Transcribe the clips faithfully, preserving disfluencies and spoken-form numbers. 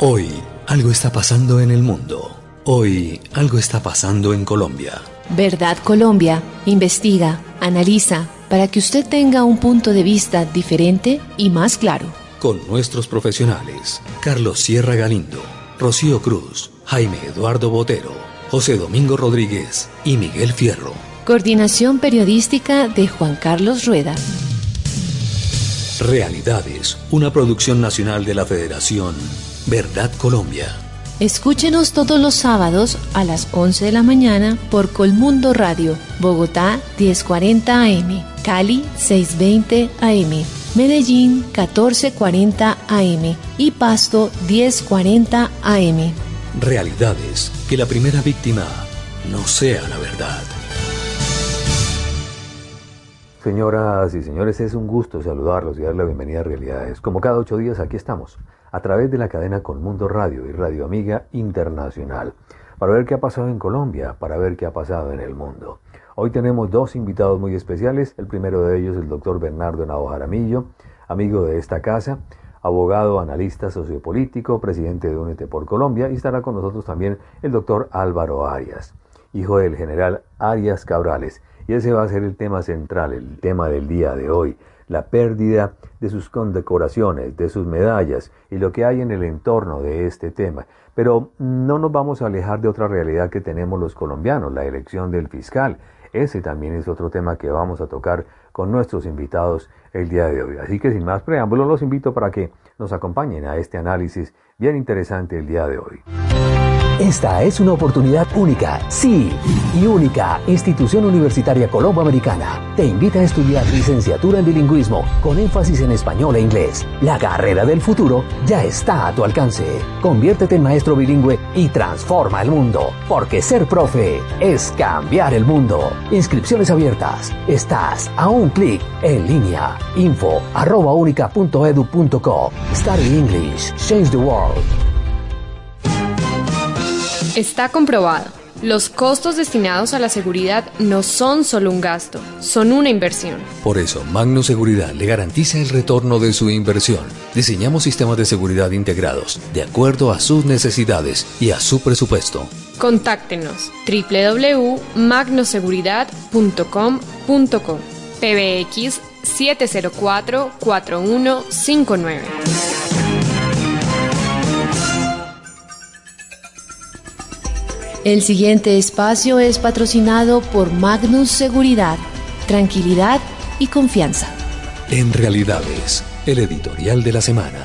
Hoy algo está pasando en el mundo. Hoy algo está pasando en Colombia. Verdad Colombia investiga, analiza, para que usted tenga un punto de vista diferente y más claro. Con nuestros profesionales, Carlos Sierra Galindo, Rocío Cruz, Jaime Eduardo Botero, José Domingo Rodríguez y Miguel Fierro. Coordinación periodística de Juan Carlos Rueda. Realidades, una producción nacional de la Federación Verdad Colombia. Escúchenos todos los sábados a las once de la mañana por Colmundo Radio, Bogotá diez cuarenta A M, Cali seiscientos veinte A M, Medellín catorce cuarenta A M y Pasto diez cuarenta A M. Realidades, que la primera víctima no sea la verdad. Señoras y señores, es un gusto saludarlos y darle la bienvenida a Realidades. Como cada ocho días, aquí estamos, a través de la cadena Colmundo Radio y Radio Amiga Internacional, para ver qué ha pasado en Colombia, para ver qué ha pasado en el mundo. Hoy tenemos dos invitados muy especiales. El primero de ellos es el doctor Bernardo Henao Jaramillo, amigo de esta casa, abogado, analista sociopolítico, presidente de Únete por Colombia, y estará con nosotros también el doctor Álvaro Arias, hijo del general Arias Cabrales. Y ese va a ser el tema central, el tema del día de hoy, la pérdida de sus condecoraciones, de sus medallas y lo que hay en el entorno de este tema. Pero no nos vamos a alejar de otra realidad que tenemos los colombianos, la elección del fiscal. Ese también es otro tema que vamos a tocar con nuestros invitados el día de hoy. Así que sin más preámbulos, los invito para que nos acompañen a este análisis bien interesante el día de hoy. Esta es una oportunidad única, sí, y única. Institución Universitaria Colombo-Americana te invita a estudiar licenciatura en bilingüismo con énfasis en español e inglés. La carrera del futuro ya está a tu alcance. Conviértete en maestro bilingüe y transforma el mundo, porque ser profe es cambiar el mundo. Inscripciones abiertas. Estás a un clic en línea. Info arroba unica punto edu punto co. Study English. Change the world. Está comprobado. Los costos destinados a la seguridad no son solo un gasto, son una inversión. Por eso, Magno Seguridad le garantiza el retorno de su inversión. Diseñamos sistemas de seguridad integrados, de acuerdo a sus necesidades y a su presupuesto. Contáctenos doble u doble u doble u punto magno seguridad punto com punto co, P B X siete cero cuatro, cuatro uno cinco nueve. El siguiente espacio es patrocinado por Magnus Seguridad, tranquilidad y confianza. En Realidades, el editorial de la semana.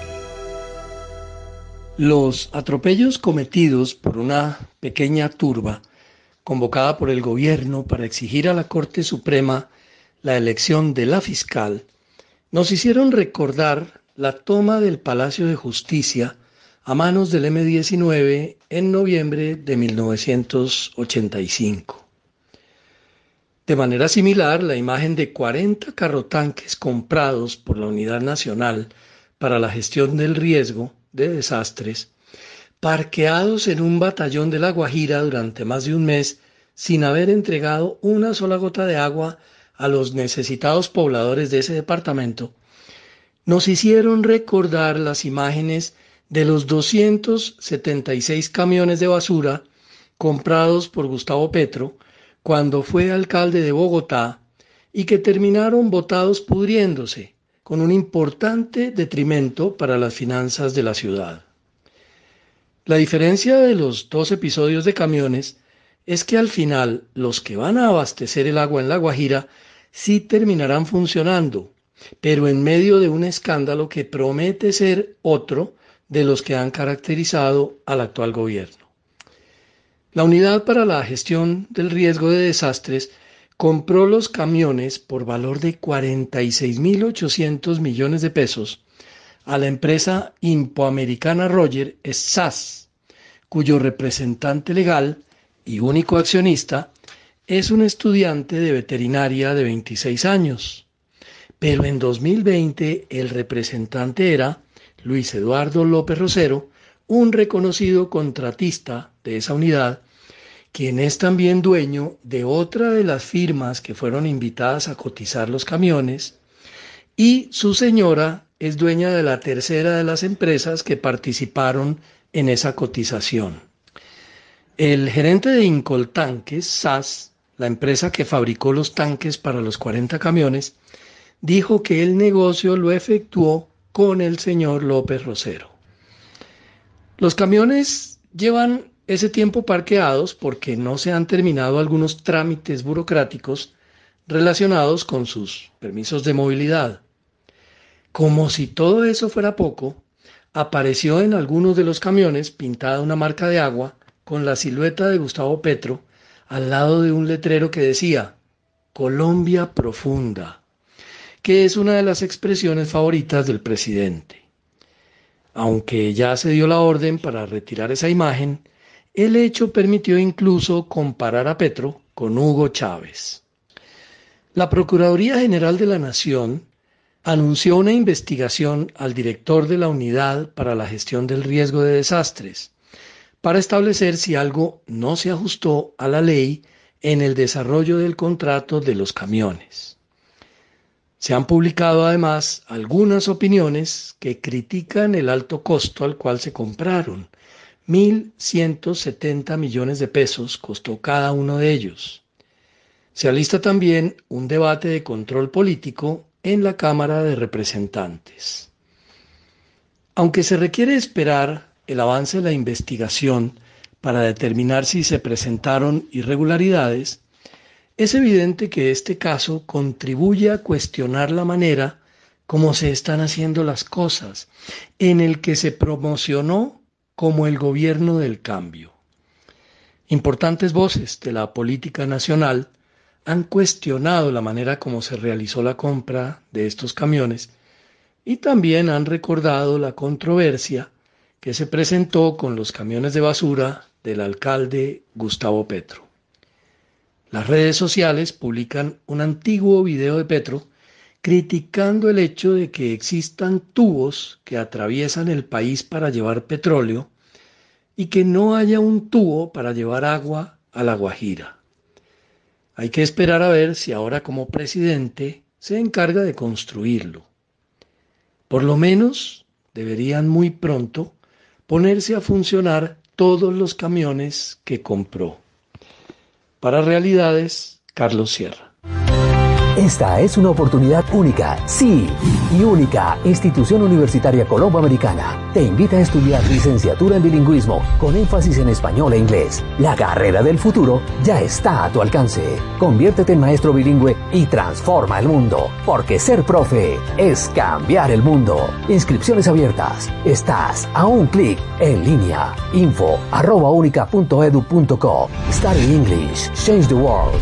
Los atropellos cometidos por una pequeña turba convocada por el gobierno para exigir a la Corte Suprema la elección de la fiscal nos hicieron recordar la toma del Palacio de Justicia a manos del eme diecinueve en noviembre de mil novecientos ochenta y cinco. De manera similar, la imagen de cuarenta carrotanques comprados por la Unidad Nacional para la Gestión del Riesgo de Desastres, parqueados en un batallón de La Guajira durante más de un mes sin haber entregado una sola gota de agua a los necesitados pobladores de ese departamento, nos hicieron recordar las imágenes de los doscientos setenta y seis camiones de basura comprados por Gustavo Petro cuando fue alcalde de Bogotá y que terminaron botados pudriéndose, con un importante detrimento para las finanzas de la ciudad. La diferencia de los dos episodios de camiones es que al final los que van a abastecer el agua en La Guajira sí terminarán funcionando, pero en medio de un escándalo que promete ser otro de los que han caracterizado al actual gobierno. La Unidad para la Gestión del Riesgo de Desastres compró los camiones por valor de cuarenta y seis mil ochocientos millones de pesos a la empresa Impoamericana Roger S A S, cuyo representante legal y único accionista es un estudiante de veterinaria de veintiséis años. Pero en dos mil veinte el representante era Luis Eduardo López Rosero, un reconocido contratista de esa unidad, quien es también dueño de otra de las firmas que fueron invitadas a cotizar los camiones, y su señora, es dueña de la tercera de las empresas que participaron en esa cotización. El gerente de Incoltanques, S A S, la empresa que fabricó los tanques para los cuarenta camiones, dijo que el negocio lo efectuó con el señor López Rosero. Los camiones llevan ese tiempo parqueados porque no se han terminado algunos trámites burocráticos relacionados con sus permisos de movilidad. Como si todo eso fuera poco, apareció en algunos de los camiones pintada una marca de agua con la silueta de Gustavo Petro al lado de un letrero que decía Colombia Profunda, que es una de las expresiones favoritas del presidente. Aunque ya se dio la orden para retirar esa imagen, el hecho permitió incluso comparar a Petro con Hugo Chávez. La Procuraduría General de la Nación anunció una investigación al director de la Unidad para la Gestión del Riesgo de Desastres para establecer si algo no se ajustó a la ley en el desarrollo del contrato de los camiones. Se han publicado además algunas opiniones que critican el alto costo al cual se compraron. mil ciento setenta millones de pesos costó cada uno de ellos. Se alista también un debate de control político en la Cámara de Representantes. Aunque se requiere esperar el avance de la investigación para determinar si se presentaron irregularidades, es evidente que este caso contribuye a cuestionar la manera como se están haciendo las cosas, en el que se promocionó como el gobierno del cambio. Importantes voces de la política nacional han cuestionado la manera como se realizó la compra de estos camiones y también han recordado la controversia que se presentó con los camiones de basura del alcalde Gustavo Petro. Las redes sociales publican un antiguo video de Petro criticando el hecho de que existan tubos que atraviesan el país para llevar petróleo y que no haya un tubo para llevar agua a La Guajira. Hay que esperar a ver si ahora como presidente se encarga de construirlo. Por lo menos deberían muy pronto ponerse a funcionar todos los camiones que compró. Para Realidades, Carlos Sierra. Esta es una oportunidad única, sí, y única. Institución Universitaria Colombo-Americana te invita a estudiar licenciatura en bilingüismo con énfasis en español e inglés. La carrera del futuro ya está a tu alcance. Conviértete en maestro bilingüe y transforma el mundo, porque ser profe es cambiar el mundo. Inscripciones abiertas. Estás a un clic en línea. Info arroba unica punto edu punto co. Study English. Change the world.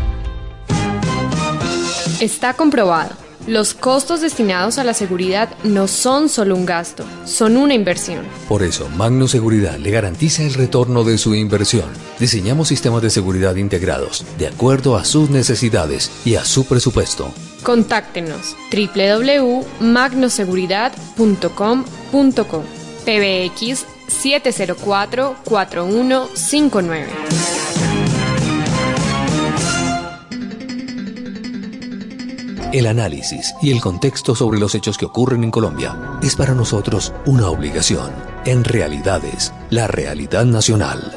Está comprobado. Los costos destinados a la seguridad no son solo un gasto, son una inversión. Por eso, Magno Seguridad le garantiza el retorno de su inversión. Diseñamos sistemas de seguridad integrados, de acuerdo a sus necesidades y a su presupuesto. Contáctenos doble u doble u doble u punto magno seguridad punto com punto co, P B X siete cero cuatro, cuatro uno cinco nueve. El análisis y el contexto sobre los hechos que ocurren en Colombia es para nosotros una obligación. En Realidades, la realidad nacional.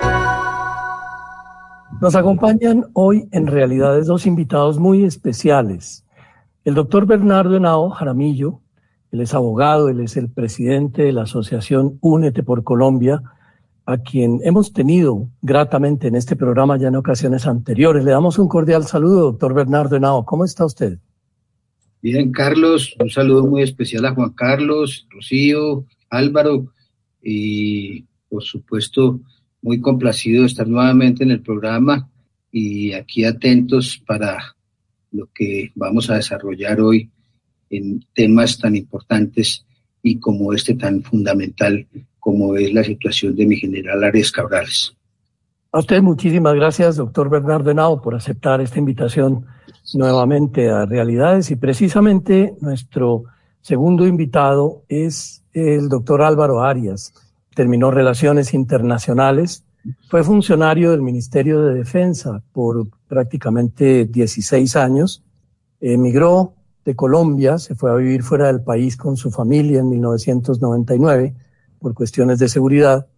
Nos acompañan hoy en Realidades dos invitados muy especiales. El doctor Bernardo Henao Jaramillo, él es abogado, él es el presidente de la asociación Únete por Colombia, a quien hemos tenido gratamente en este programa ya en ocasiones anteriores. Le damos un cordial saludo, doctor Bernardo Henao. ¿Cómo está usted? Bien, Carlos, un saludo muy especial a Juan Carlos, Rocío, Álvaro, y por supuesto muy complacido de estar nuevamente en el programa y aquí atentos para lo que vamos a desarrollar hoy en temas tan importantes y como este tan fundamental como es la situación de mi general Arias Cabrales. A usted muchísimas gracias, doctor Bernardo Henao, por aceptar esta invitación nuevamente a Realidades, y precisamente nuestro segundo invitado es el doctor Álvaro Arias. Terminó Relaciones Internacionales, fue funcionario del Ministerio de Defensa por prácticamente dieciséis años, emigró de Colombia, se fue a vivir fuera del país con su familia en mil novecientos noventa y nueve por cuestiones de seguridad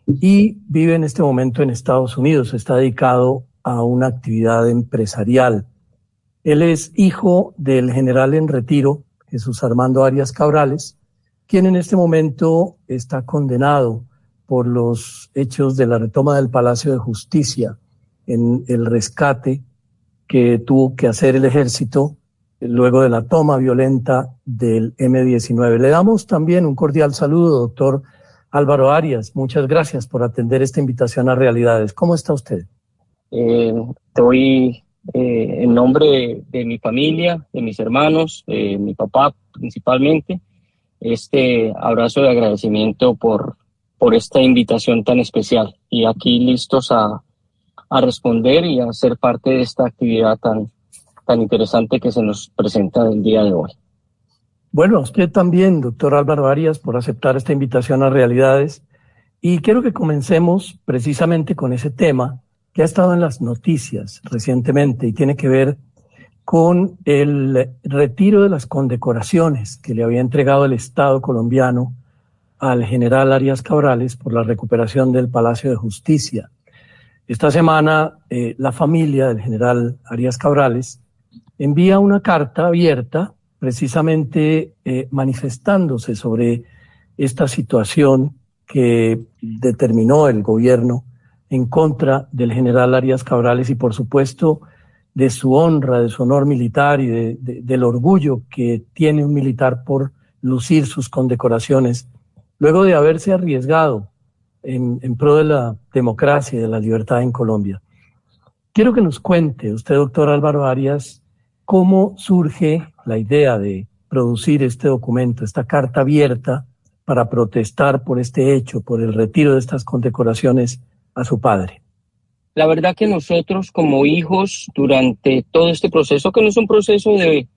y vive en este momento en Estados Unidos. Está dedicado a una actividad empresarial. Él es hijo del general en retiro, Jesús Armando Arias Cabrales, quien en este momento está condenado por los hechos de la retoma del Palacio de Justicia en el rescate que tuvo que hacer el ejército luego de la toma violenta del eme diecinueve. Le damos también un cordial saludo, doctor Álvaro Arias. Muchas gracias por atender esta invitación a Realidades. ¿Cómo está usted? Eh, estoy eh, en nombre de, de mi familia, de mis hermanos, de mi papá principalmente, este abrazo de agradecimiento por, por esta invitación tan especial y aquí listos a, a responder y a ser parte de esta actividad tan, tan interesante que se nos presenta el día de hoy. Bueno, usted también, doctor Álvaro Arias, por aceptar esta invitación a Realidades. Y quiero que comencemos precisamente con ese tema que ha estado en las noticias recientemente y tiene que ver con el retiro de las condecoraciones que le había entregado el Estado colombiano al general Arias Cabrales por la recuperación del Palacio de Justicia. Esta semana, eh, la familia del general Arias Cabrales envía una carta abierta precisamente eh, manifestándose sobre esta situación que determinó el gobierno en contra del general Arias Cabrales y, por supuesto, de su honra, de su honor militar y de, de, del orgullo que tiene un militar por lucir sus condecoraciones, luego de haberse arriesgado en, en pro de la democracia y de la libertad en Colombia. Quiero que nos cuente usted, doctor Álvaro Arias, cómo surge la idea de producir este documento, esta carta abierta para protestar por este hecho, por el retiro de estas condecoraciones a su padre. La verdad que nosotros como hijos durante todo este proceso, que no es un proceso de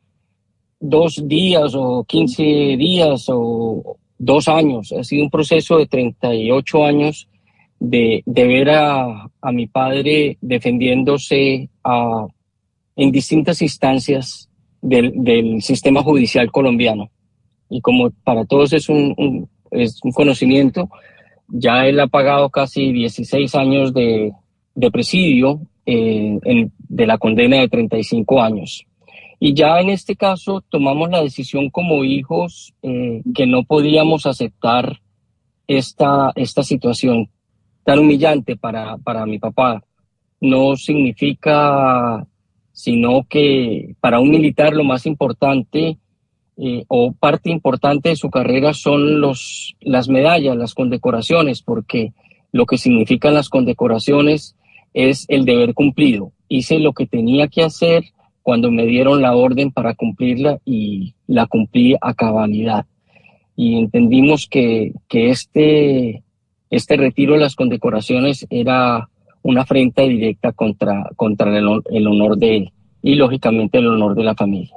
dos días o quince días o dos años, ha sido un proceso de treinta y ocho años de, de ver a, a mi padre defendiéndose a, en distintas instancias del, del sistema judicial colombiano. Y como para todos es un, un, es un conocimiento, ya él ha pagado casi dieciséis años de, de presidio eh, en, de la condena de treinta y cinco años. Y ya en este caso tomamos la decisión como hijos eh, que no podíamos aceptar esta, esta situación tan humillante para, para mi papá. No significa sino que para un militar lo más importante eh, o parte importante de su carrera son los, las medallas, las condecoraciones, porque lo que significan las condecoraciones es el deber cumplido. Hice lo que tenía que hacer cuando me dieron la orden para cumplirla y la cumplí a cabalidad. Y entendimos que, que este, este retiro de las condecoraciones era una afrenta directa contra, contra el, el honor de él y lógicamente el honor de la familia.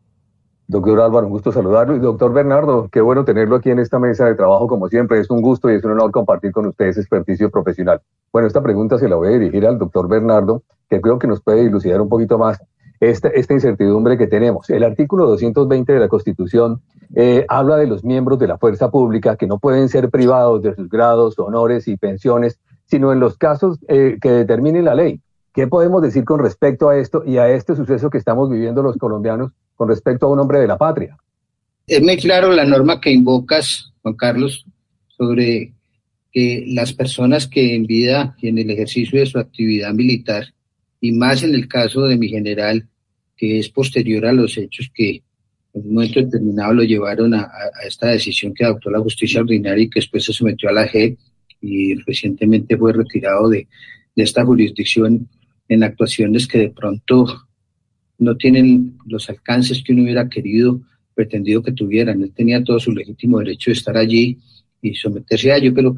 Doctor Álvaro, un gusto saludarlo. Y doctor Bernardo, qué bueno tenerlo aquí en esta mesa de trabajo como siempre. Es un gusto y es un honor compartir con ustedes experticio profesional. Bueno, esta pregunta se la voy a dirigir al doctor Bernardo, que creo que nos puede dilucidar un poquito más esta, esta incertidumbre que tenemos. El artículo doscientos veinte de la Constitución eh, habla de los miembros de la fuerza pública que no pueden ser privados de sus grados, honores y pensiones, sino en los casos eh, que determine la ley. ¿Qué podemos decir con respecto a esto y a este suceso que estamos viviendo los colombianos con respecto a un hombre de la patria? Es muy claro la norma que invocas, Juan Carlos, sobre que las personas que en vida y en el ejercicio de su actividad militar, y más en el caso de mi general, que es posterior a los hechos que en un momento determinado lo llevaron a, a esta decisión que adoptó la justicia ordinaria y que después se sometió a la J E P y recientemente fue retirado de, de esta jurisdicción en actuaciones que de pronto no tienen los alcances que uno hubiera querido, pretendido que tuvieran. Él tenía todo su legítimo derecho de estar allí y someterse a ello, pero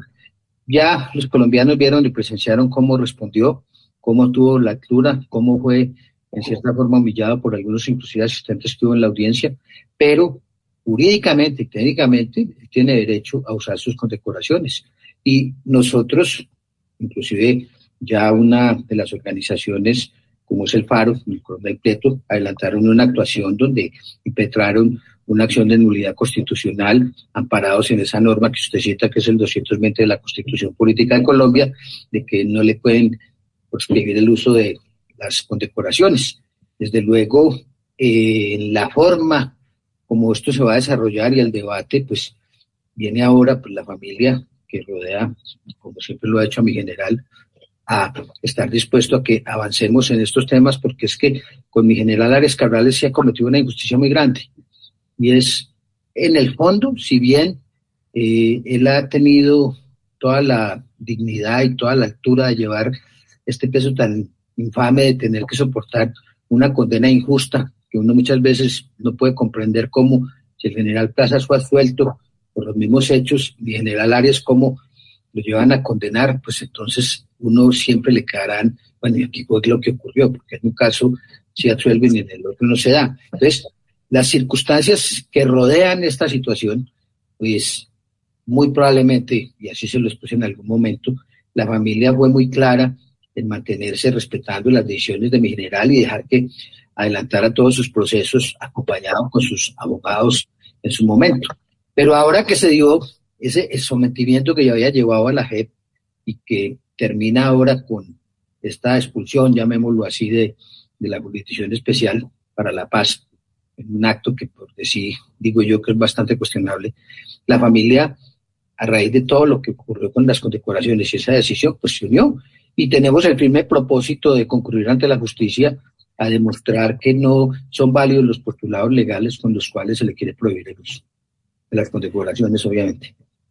ya los colombianos vieron y presenciaron cómo respondió, cómo tuvo la altura, cómo fue en cierta forma humillado por algunos inclusive asistentes que hubo en la audiencia, pero jurídicamente y técnicamente tiene derecho a usar sus condecoraciones. Y nosotros, inclusive ya una de las organizaciones como es el Faro, el coronel Prieto, adelantaron una actuación donde impetraron una acción de nulidad constitucional, amparados en esa norma que usted cita, que es el doscientos veinte de la Constitución Política de Colombia, de que no le pueden prohibir el uso de las condecoraciones. Desde luego, eh, la forma como esto se va a desarrollar y el debate, pues viene ahora pues, la familia que rodea, como siempre lo ha hecho a mi general, a estar dispuesto a que avancemos en estos temas, porque es que con mi general Arias Cabrales se ha cometido una injusticia muy grande. Y es, en el fondo, si bien eh, él ha tenido toda la dignidad y toda la altura de llevar este peso tan infame de tener que soportar una condena injusta, que uno muchas veces no puede comprender cómo, si el general Plaza fue absuelto por los mismos hechos, mi general Arias, cómo lo llevan a condenar, pues entonces uno siempre le quedarán, bueno, y aquí fue lo que ocurrió, porque en un caso se absuelven y en el otro no se da. Entonces, las circunstancias que rodean esta situación, pues muy probablemente, y así se lo expuse en algún momento, la familia fue muy clara en mantenerse respetando las decisiones de mi general y dejar que adelantara todos sus procesos acompañado con sus abogados en su momento. Pero ahora que se dio ese el sometimiento que ya había llevado a la J E P y que termina ahora con esta expulsión, llamémoslo así, de, de la Jurisdicción Especial para la Paz, en un acto que por decir, digo yo que es bastante cuestionable, la familia, a raíz de todo lo que ocurrió con las condecoraciones y esa decisión, pues se unió, y tenemos el firme propósito de concurrir ante la justicia a demostrar que no son válidos los postulados legales con los cuales se le quiere prohibir el uso de las condecoraciones, obviamente.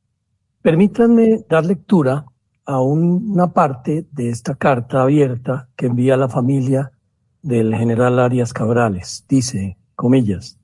Permítanme dar lectura a un, una parte de esta carta abierta que envía la familia del general Arias Cabrales. Dice, comillas,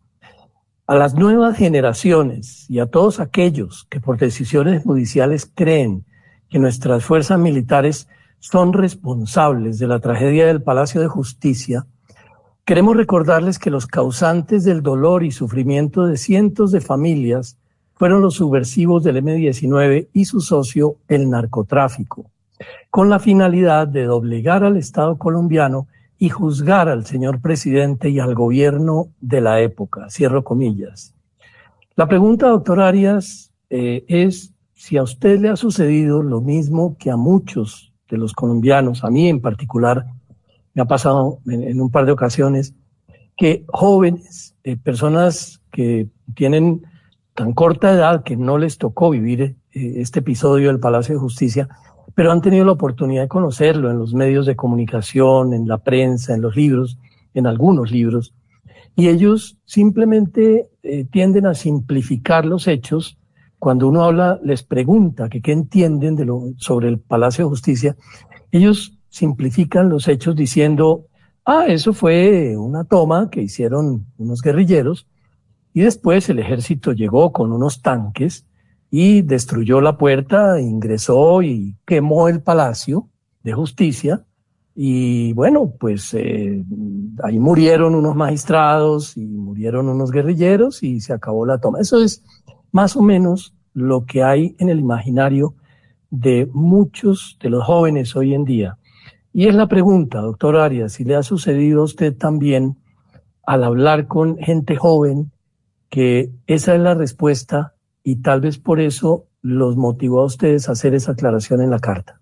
a las nuevas generaciones y a todos aquellos que por decisiones judiciales creen que nuestras fuerzas militares son responsables de la tragedia del Palacio de Justicia, queremos recordarles que los causantes del dolor y sufrimiento de cientos de familias fueron los subversivos del eme diecinueve y su socio, el narcotráfico, con la finalidad de doblegar al Estado colombiano y juzgar al señor presidente y al gobierno de la época. Cierro comillas. La pregunta, doctor Arias, eh, es si a usted le ha sucedido lo mismo que a muchos de los colombianos, a mí en particular, me ha pasado en, en un par de ocasiones, que jóvenes, eh, personas que tienen tan corta edad que no les tocó vivir eh, este episodio del Palacio de Justicia, pero han tenido la oportunidad de conocerlo en los medios de comunicación, en la prensa, en los libros, en algunos libros, y ellos simplemente eh, tienden a simplificar los hechos. Cuando uno habla, les pregunta que qué entienden de lo, sobre el Palacio de Justicia, ellos simplifican los hechos diciendo, ah, eso fue una toma que hicieron unos guerrilleros, y después el ejército llegó con unos tanques y destruyó la puerta, ingresó y quemó el Palacio de Justicia. Y bueno, pues eh, ahí murieron unos magistrados y murieron unos guerrilleros y se acabó la toma. Eso es más o menos lo que hay en el imaginario de muchos de los jóvenes hoy en día. Y es la pregunta, doctor Arias, si le ha sucedido a usted también al hablar con gente joven, que esa es la respuesta y tal vez por eso los motivó a ustedes a hacer esa aclaración en la carta.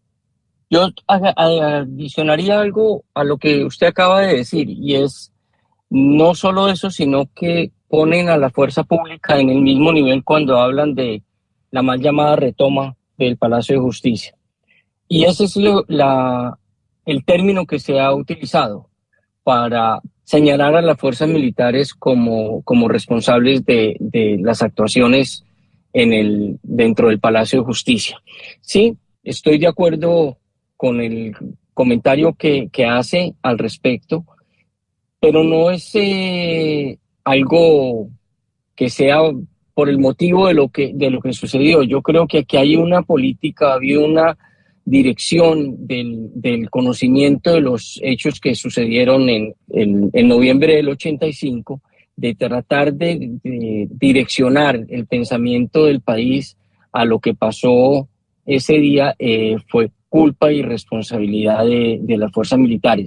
Yo adicionaría algo a lo que usted acaba de decir, y es no solo eso, sino que ponen a la fuerza pública en el mismo nivel cuando hablan de la mal llamada retoma del Palacio de Justicia. Y ese es lo, la, el término que se ha utilizado para señalar a las fuerzas militares como, como responsables de, de las actuaciones en el, dentro del Palacio de Justicia. Sí, estoy de acuerdo con el comentario que, que hace al respecto, pero no es eh, algo que sea por el motivo de lo que, de lo que sucedió. Yo creo que aquí hay una política, ha habido una dirección del, del conocimiento de los hechos que sucedieron en, en, en noviembre del ochenta y cinco, de tratar de, de direccionar el pensamiento del país a lo que pasó ese día. Eh, fue culpa y responsabilidad de, de las fuerzas militares.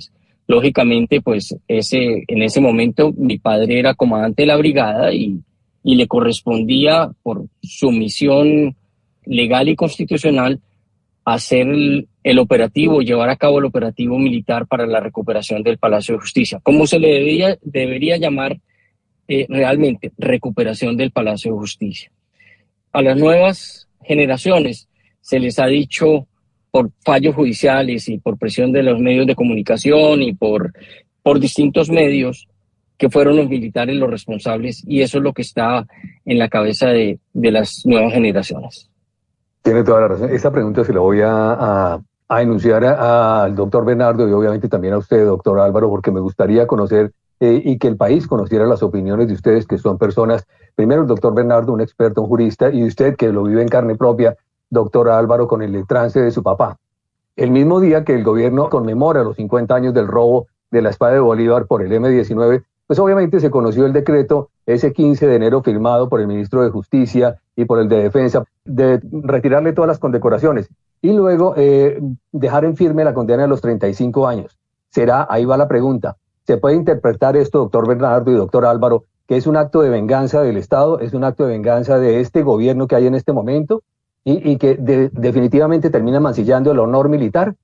lógicamente, pues ese, en ese momento mi padre era comandante de la brigada y, y le correspondía por su misión legal y constitucional hacer el, el operativo, llevar a cabo el operativo militar para la recuperación del Palacio de Justicia. ¿Cómo se le debería, debería llamar eh, realmente? Recuperación del Palacio de Justicia. A las nuevas generaciones se les ha dicho por fallos judiciales y por presión de los medios de comunicación y por, por distintos medios que fueron los militares los responsables, y eso es lo que está en la cabeza de, de las nuevas generaciones. Tiene toda la razón. Esta pregunta se la voy a, a, a enunciar al doctor Bernardo y obviamente también a usted, doctor Álvaro, porque me gustaría conocer eh, y que el país conociera las opiniones de ustedes, que son personas, primero el doctor Bernardo, un experto, un jurista, y usted que lo vive en carne propia, doctor Álvaro, con el trance de su papá. El mismo día que el gobierno conmemora los cincuenta años del robo de la espada de Bolívar por el eme diecinueve, pues obviamente se conoció el decreto ese quince de enero firmado por el ministro de Justicia y por el de Defensa de retirarle todas las condecoraciones y luego eh, dejar en firme la condena de los treinta y cinco años. Será, ahí va la pregunta, ¿se puede interpretar esto, doctor Bernardo y doctor Álvaro, que es un acto de venganza del Estado, es un acto de venganza de este gobierno que hay en este momento y, y que de, definitivamente termina mancillando el honor militar?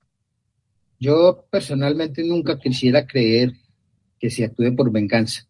Yo personalmente nunca quisiera creer que se actúe por venganza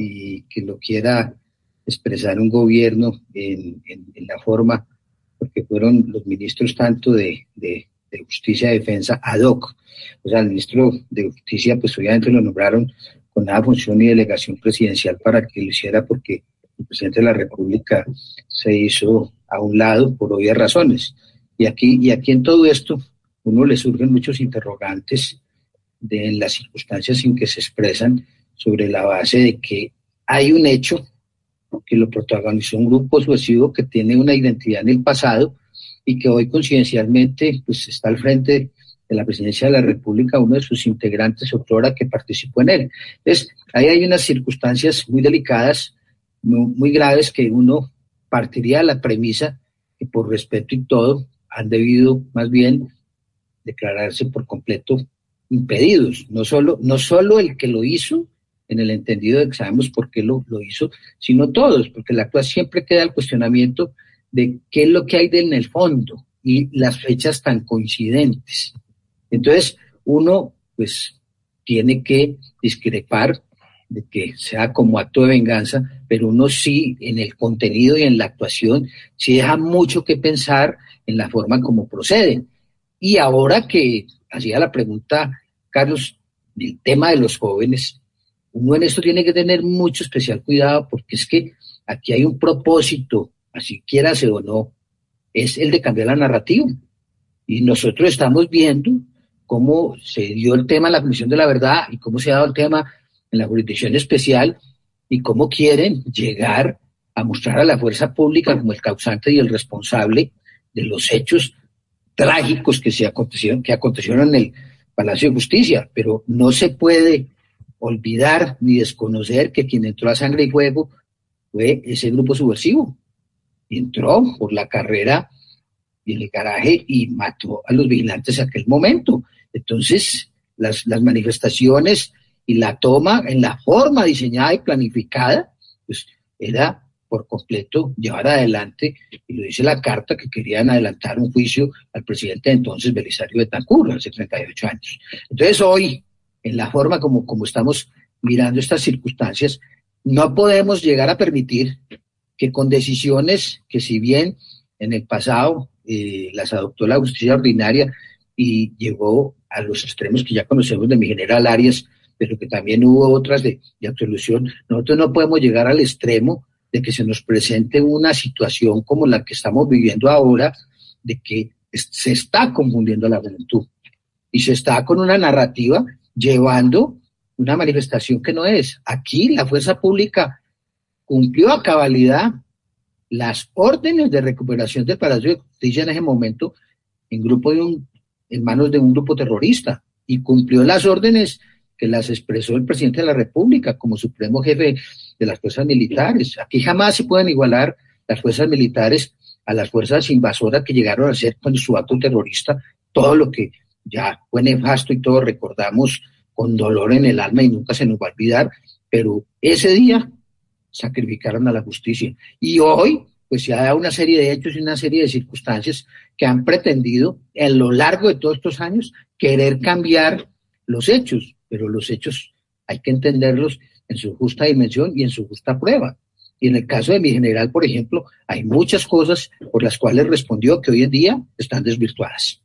y que lo quiera expresar un gobierno en, en, en la forma, porque fueron los ministros tanto de, de, de Justicia y Defensa ad hoc. O sea, el ministro de Justicia, pues obviamente lo nombraron con nada función y delegación presidencial para que lo hiciera, porque el presidente de la República se hizo a un lado por obvias razones. Y aquí, y aquí en todo esto, uno le surgen muchos interrogantes de en las circunstancias en que se expresan sobre la base de que hay un hecho que lo protagonizó un grupo subversivo que tiene una identidad en el pasado y que hoy coincidencialmente pues está al frente de la presidencia de la República, uno de sus integrantes, otrora, que participó en él. Entonces, ahí hay unas circunstancias muy delicadas, muy, muy graves, que uno partiría de la premisa que por respeto y todo han debido más bien declararse por completo impedidos, no solo, no solo el que lo hizo, en el entendido de que sabemos por qué lo, lo hizo, sino todos, porque la actual siempre queda el cuestionamiento de qué es lo que hay de en el fondo y las fechas tan coincidentes. Entonces, uno pues tiene que discrepar de que sea como acto de venganza, pero uno sí, en el contenido y en la actuación, sí deja mucho que pensar en la forma como proceden. Y ahora que hacía la pregunta, Carlos, del tema de los jóvenes, uno en esto tiene que tener mucho especial cuidado, porque es que aquí hay un propósito, así quierase o no, es el de cambiar la narrativa. Y nosotros estamos viendo cómo se dio el tema en la Comisión de la Verdad y cómo se ha dado el tema en la Jurisdicción Especial y cómo quieren llegar a mostrar a la fuerza pública como el causante y el responsable de los hechos trágicos que se acontecieron, que acontecieron en el Palacio de Justicia, pero no se puede olvidar ni desconocer que quien entró a sangre y fuego fue ese grupo subversivo. Entró por la carrera y en el garaje y mató a los vigilantes en aquel momento. Entonces, las, las manifestaciones y la toma en la forma diseñada y planificada, pues era por completo llevar adelante, y lo dice la carta, que querían adelantar un juicio al presidente de entonces, Belisario Betancur, hace treinta y ocho años. Entonces hoy, en la forma como, como estamos mirando estas circunstancias, no podemos llegar a permitir que con decisiones que, si bien en el pasado eh, las adoptó la justicia ordinaria y llegó a los extremos que ya conocemos de mi general Arias, pero que también hubo otras de, de absolución, nosotros no podemos llegar al extremo de que se nos presente una situación como la que estamos viviendo ahora, de que se está confundiendo la juventud y se está con una narrativa llevando una manifestación que no es. Aquí la fuerza pública cumplió a cabalidad las órdenes de recuperación del Palacio de Justicia en ese momento en grupo de un, en manos de un grupo terrorista, y cumplió las órdenes que las expresó el presidente de la República como supremo jefe de las fuerzas militares. Aquí jamás se pueden igualar las fuerzas militares a las fuerzas invasoras que llegaron a hacer con su acto terrorista todo lo que ya fue nefasto y todos recordamos con dolor en el alma y nunca se nos va a olvidar, pero ese día sacrificaron a la justicia. Y hoy, pues se ha dado una serie de hechos y una serie de circunstancias que han pretendido, a lo largo de todos estos años, querer cambiar los hechos, pero los hechos hay que entenderlos en su justa dimensión y en su justa prueba. Y en el caso de mi general, por ejemplo, hay muchas cosas por las cuales respondió que hoy en día están desvirtuadas.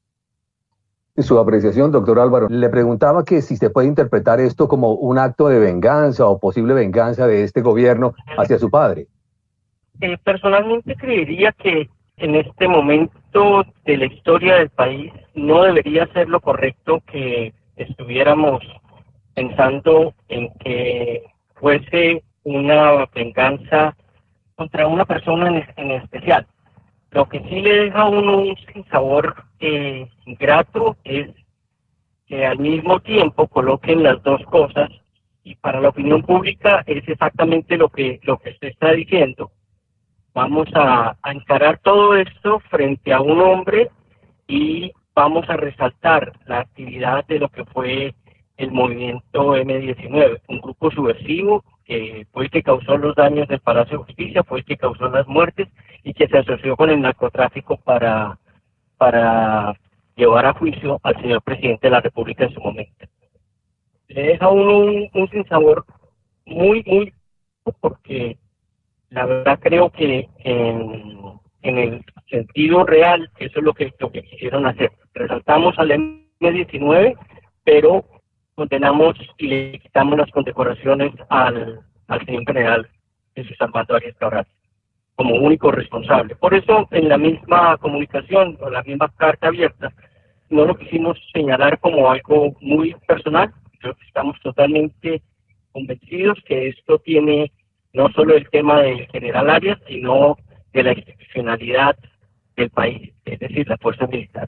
En su apreciación, doctor Álvaro, le preguntaba que si se puede interpretar esto como un acto de venganza o posible venganza de este gobierno hacia su padre. Eh, personalmente creería que en este momento de la historia del país no debería ser lo correcto que estuviéramos pensando en que fuese una venganza contra una persona en, en especial. Lo que sí le deja a uno un sinsabor eh, ingrato es que al mismo tiempo coloquen las dos cosas, y para la opinión pública es exactamente lo que lo que se está diciendo. Vamos a, a encarar todo esto frente a un hombre y vamos a resaltar la actividad de lo que fue el movimiento eme diecinueve, un grupo subversivo que fue el que causó los daños del Palacio de Justicia, fue el que causó las muertes y que se asoció con el narcotráfico para, para llevar a juicio al señor presidente de la República en su momento. Le deja a uno un, un sinsabor muy, muy, porque la verdad creo que en, en el sentido real eso es lo que, lo que quisieron hacer. Resaltamos al eme diecinueve, pero condenamos y le quitamos las condecoraciones al, al señor general Jesús Armando Arias Cabral como único responsable. Por eso, en la misma comunicación o la misma carta abierta, no lo quisimos señalar como algo muy personal. Creo que estamos totalmente convencidos que esto tiene no solo el tema del general Arias, sino de la institucionalidad del país, es decir, la fuerza militar.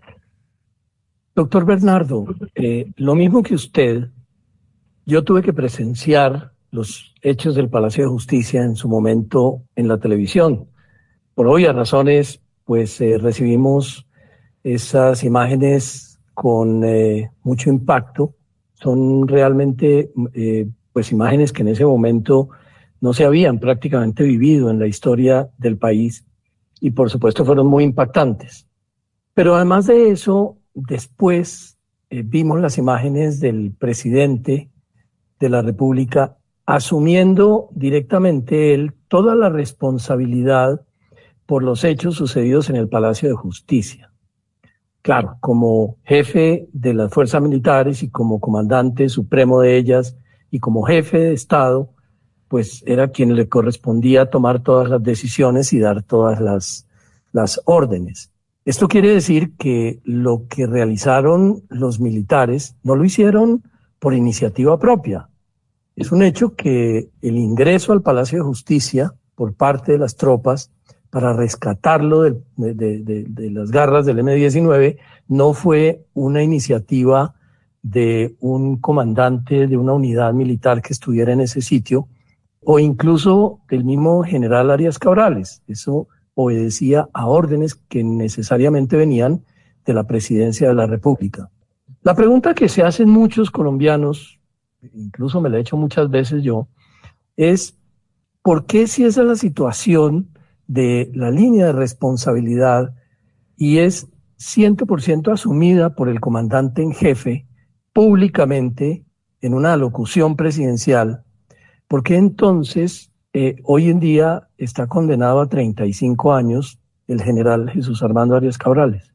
Doctor Bernardo, eh, lo mismo que usted, yo tuve que presenciar los hechos del Palacio de Justicia en su momento en la televisión. Por obvias razones, pues eh, recibimos esas imágenes con eh, mucho impacto. Son realmente eh, pues imágenes que en ese momento no se habían prácticamente vivido en la historia del país y por supuesto fueron muy impactantes. Pero además de eso, después eh, vimos las imágenes del presidente de la República asumiendo directamente él toda la responsabilidad por los hechos sucedidos en el Palacio de Justicia. Claro, como jefe de las fuerzas militares y como comandante supremo de ellas y como jefe de Estado, pues era quien le correspondía tomar todas las decisiones y dar todas las, las órdenes. Esto quiere decir que lo que realizaron los militares no lo hicieron por iniciativa propia. Es un hecho que el ingreso al Palacio de Justicia por parte de las tropas para rescatarlo de, de, de, de las garras del eme diecinueve no fue una iniciativa de un comandante de una unidad militar que estuviera en ese sitio o incluso del mismo general Arias Cabrales. Eso obedecía a órdenes que necesariamente venían de la presidencia de la República. La pregunta que se hacen muchos colombianos, incluso me la he hecho muchas veces yo, es ¿por qué si esa es la situación de la línea de responsabilidad y es cien por ciento asumida por el comandante en jefe públicamente en una alocución presidencial, por qué entonces eh, hoy en día está condenado a treinta y cinco años el general Jesús Armando Arias Cabrales?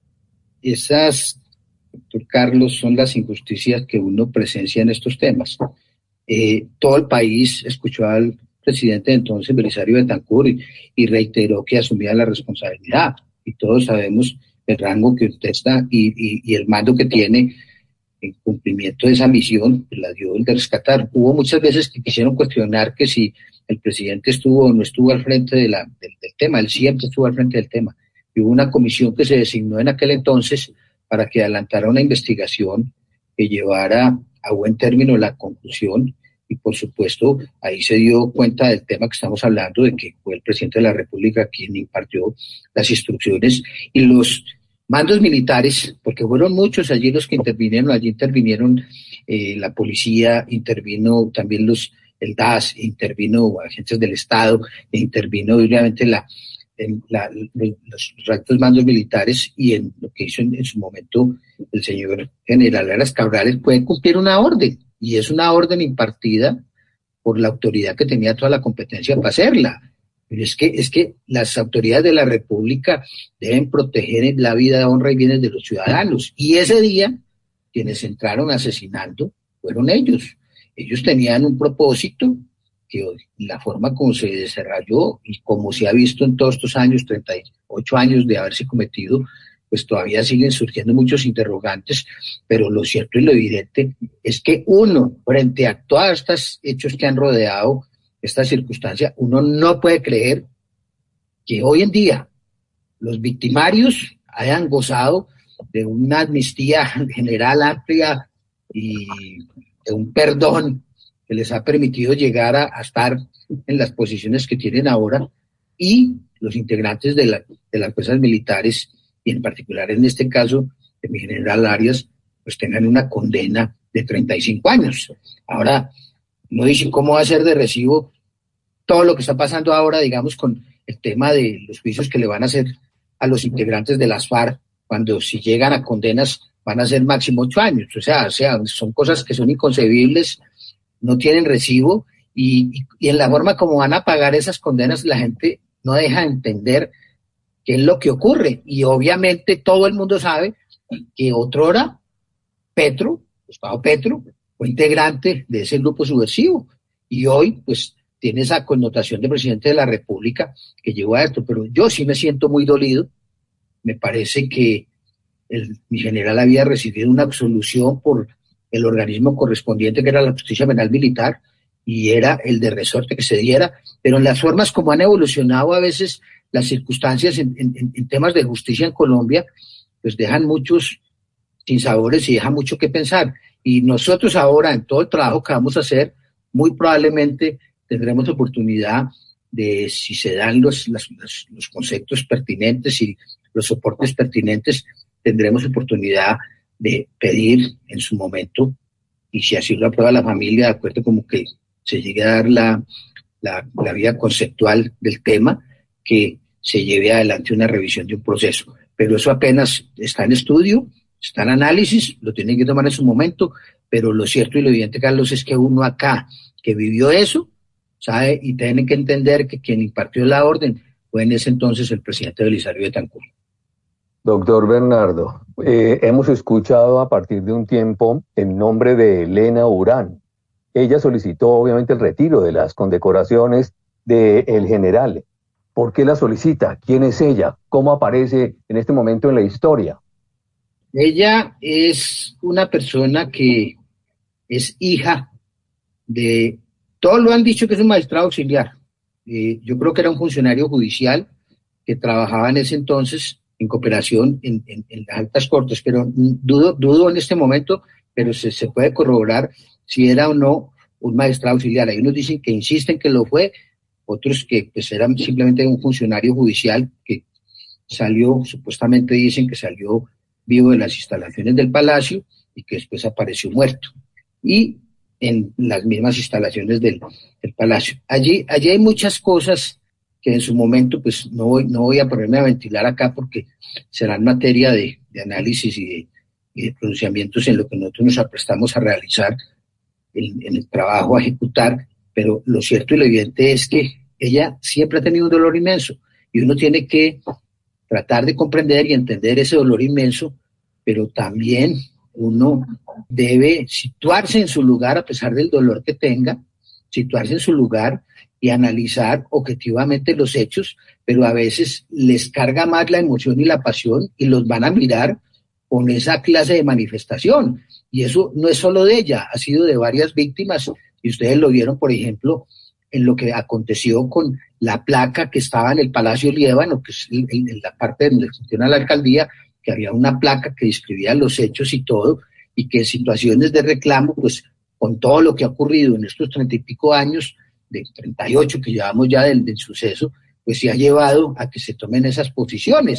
Esas, doctor Carlos, son las injusticias que uno presencia en estos temas. Eh, todo el país escuchó al presidente entonces, Belisario Betancur, y, y reiteró que asumía la responsabilidad. Y todos sabemos el rango que usted está y, y, y el mando que tiene en cumplimiento de esa misión, la dio el de rescatar. Hubo muchas veces que quisieron cuestionar que si el presidente estuvo o no estuvo al frente de la, del, del tema. Él siempre estuvo al frente del tema. Y hubo una comisión que se designó en aquel entonces para que adelantara una investigación que llevara a buen término la conclusión. Y por supuesto, ahí se dio cuenta del tema que estamos hablando, de que fue el presidente de la República quien impartió las instrucciones y los mandos militares, porque fueron muchos allí los que intervinieron, allí intervinieron eh, la policía, intervino también los el D A S, intervino agentes del Estado, e intervino obviamente la, en la, los, los altos mandos militares, y en lo que hizo en, en su momento el señor general Aras Cabrales puede cumplir una orden, y es una orden impartida por la autoridad que tenía toda la competencia para hacerla. Pero es que, es que las autoridades de la República deben proteger la vida, honra y bienes de los ciudadanos. Y ese día, quienes entraron asesinando fueron ellos. Ellos tenían un propósito que la forma como se desarrolló y como se ha visto en todos estos años, treinta y ocho años de haberse cometido, pues todavía siguen surgiendo muchos interrogantes, pero lo cierto y lo evidente es que uno, frente a todos estos hechos que han rodeado esta circunstancia, uno no puede creer que hoy en día los victimarios hayan gozado de una amnistía general amplia y de un perdón que les ha permitido llegar a, a estar en las posiciones que tienen ahora, y los integrantes de, la, de las fuerzas militares, y en particular en este caso de mi general Arias, pues tengan una condena de treinta y cinco años. Ahora, no dicen cómo va a ser de recibo todo lo que está pasando ahora, digamos, con el tema de los juicios que le van a hacer a los integrantes de las FARC, cuando si llegan a condenas van a ser máximo ocho años. O sea, o sea, son cosas que son inconcebibles, no tienen recibo, y, y, y en la forma como van a pagar esas condenas, la gente no deja de entender qué es lo que ocurre. Y obviamente todo el mundo sabe que otrora Petro, Gustavo Petro, fue integrante de ese grupo subversivo, y hoy pues tiene esa connotación de presidente de la República que llevó a esto. Pero yo sí me siento muy dolido. Me parece que el, mi general había recibido una absolución por el organismo correspondiente, que era la Justicia Penal Militar, y era el de resorte que se diera, pero en las formas como han evolucionado a veces las circunstancias en, en, en temas de justicia en Colombia, pues dejan muchos sinsabores y dejan mucho que pensar. Y nosotros ahora, en todo el trabajo que vamos a hacer, muy probablemente tendremos oportunidad de, si se dan los, los, los conceptos pertinentes y los soportes pertinentes, tendremos oportunidad de pedir en su momento, y si así lo aprueba la familia, de acuerdo, como que se llegue a dar la, la, la vía conceptual del tema, que se lleve adelante una revisión de un proceso. Pero eso apenas está en estudio, está en análisis, lo tienen que tomar en su momento, pero lo cierto y lo evidente, Carlos, es que uno acá que vivió eso, sabe, y tienen que entender que quien impartió la orden fue en ese entonces el presidente Belisario Betancur. Doctor Bernardo, eh, hemos escuchado a partir de un tiempo el nombre de Elena Urán. Ella solicitó obviamente el retiro de las condecoraciones del general. ¿Por qué la solicita? ¿Quién es ella? ¿Cómo aparece en este momento en la historia? Ella es una persona que es hija de, todos lo han dicho que es un magistrado auxiliar. Eh, yo creo que era un funcionario judicial que trabajaba en ese entonces en cooperación en, en, en las altas cortes, pero dudo, dudo en este momento, pero se, se puede corroborar si era o no un magistrado auxiliar. Hay unos dicen que insisten que lo fue, otros que pues era simplemente un funcionario judicial que salió, supuestamente dicen que salió vivo de las instalaciones del Palacio y que después apareció muerto, y en las mismas instalaciones del, del Palacio. Allí, allí hay muchas cosas que en su momento pues no voy, no voy a ponerme a ventilar acá porque serán materia de, de análisis y de, y de pronunciamientos en lo que nosotros nos aprestamos a realizar en, en el trabajo a ejecutar, pero lo cierto y lo evidente es que ella siempre ha tenido un dolor inmenso, y uno tiene que tratar de comprender y entender ese dolor inmenso, pero también uno debe situarse en su lugar a pesar del dolor que tenga, situarse en su lugar y analizar objetivamente los hechos, pero a veces les carga más la emoción y la pasión y los van a mirar con esa clase de manifestación. Y eso no es solo de ella, ha sido de varias víctimas, y ustedes lo vieron, por ejemplo, en lo que aconteció con la placa que estaba en el Palacio Líbano, que es en, en la parte donde funciona la alcaldía, que había una placa que describía los hechos y todo, y que en situaciones de reclamo, pues con todo lo que ha ocurrido en estos treinta y pico años, de treinta y ocho que llevamos ya del, del suceso, pues se ha llevado a que se tomen esas posiciones.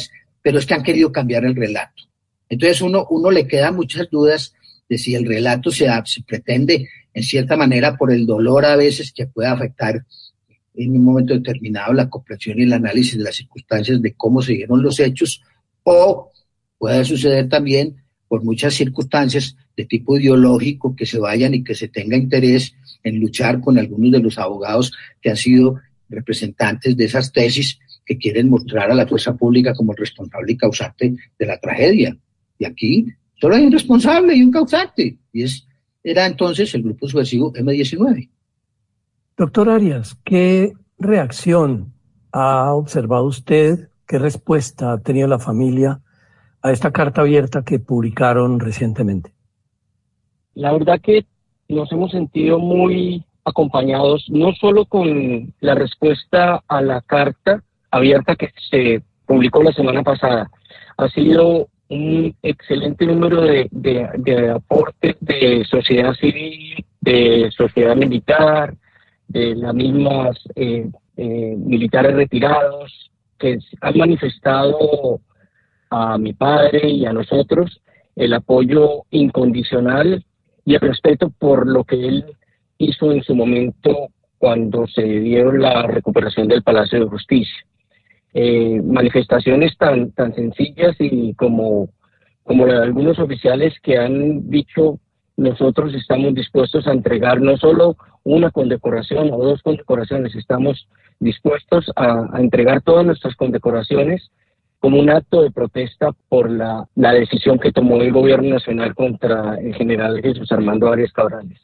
pero es que han querido cambiar el relato. Entonces uno, uno le queda muchas dudas de si el relato se, se pretende, en cierta manera, por el dolor a veces que puede afectar en un momento determinado la comprensión y el análisis de las circunstancias de cómo se dieron los hechos, o puede suceder también por muchas circunstancias de tipo ideológico que se vayan y que se tenga interés en luchar con algunos de los abogados que han sido representantes de esas tesis que quieren mostrar a la fuerza pública como el responsable y causante de la tragedia. Y aquí solo hay un responsable y un causante, y es, era entonces el grupo subversivo eme diecinueve. Doctor Arias, ¿qué reacción ha observado usted, qué respuesta ha tenido la familia a esta carta abierta que publicaron recientemente? La verdad que nos hemos sentido muy acompañados, no solo con la respuesta a la carta abierta que se publicó la semana pasada. Ha sido un excelente número de, de, de aportes de sociedad civil, de sociedad militar, de las mismas eh, eh, militares retirados, que han manifestado a mi padre y a nosotros el apoyo incondicional y el respeto por lo que él hizo en su momento cuando se dio la recuperación del Palacio de Justicia. Eh, manifestaciones tan, tan sencillas y como, como la de algunos oficiales que han dicho: nosotros estamos dispuestos a entregar no solo una condecoración o dos condecoraciones, estamos dispuestos a, a entregar todas nuestras condecoraciones como un acto de protesta por la, la decisión que tomó el gobierno nacional contra el general Jesús Armando Arias Cabrales.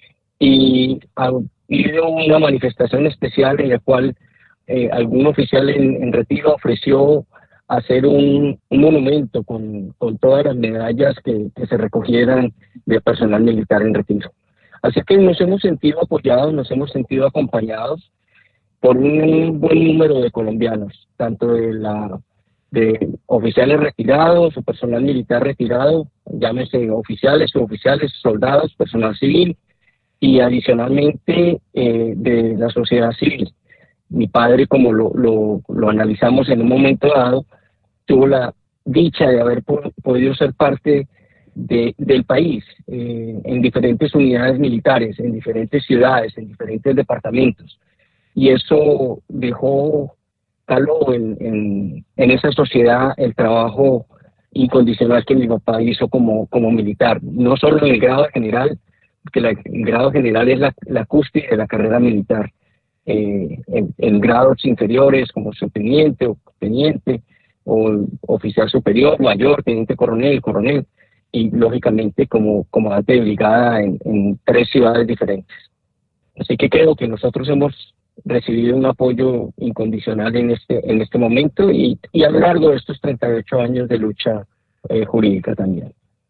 Y ha habido una manifestación especial en la cual eh, algún oficial en, en retiro ofreció hacer un, un monumento con, con todas las medallas que, que se recogieran de personal militar en retiro. Así que nos hemos sentido apoyados, nos hemos sentido acompañados por un buen número de colombianos, tanto de la de oficiales retirados o personal militar retirado, llámese oficiales, suboficiales, soldados, personal civil, y adicionalmente eh, de la sociedad civil. Mi padre, como lo, lo, lo analizamos en un momento dado, tuvo la dicha de haber po- podido ser parte de, del país, eh, en diferentes unidades militares, en diferentes ciudades, en diferentes departamentos. Y eso dejó caló en, en, en esa sociedad el trabajo incondicional que mi papá hizo como, como militar, no solo en el grado general, que la, el grado general es la, la cúspide de la carrera militar, eh, en, en grados inferiores como subteniente o teniente, o oficial superior, mayor, teniente coronel, coronel, y lógicamente como comandante de brigada en, en tres ciudades diferentes. Así que creo que nosotros hemos recibido un apoyo incondicional en este en este momento y, y a lo largo de estos treinta y ocho años de lucha eh, jurídica también.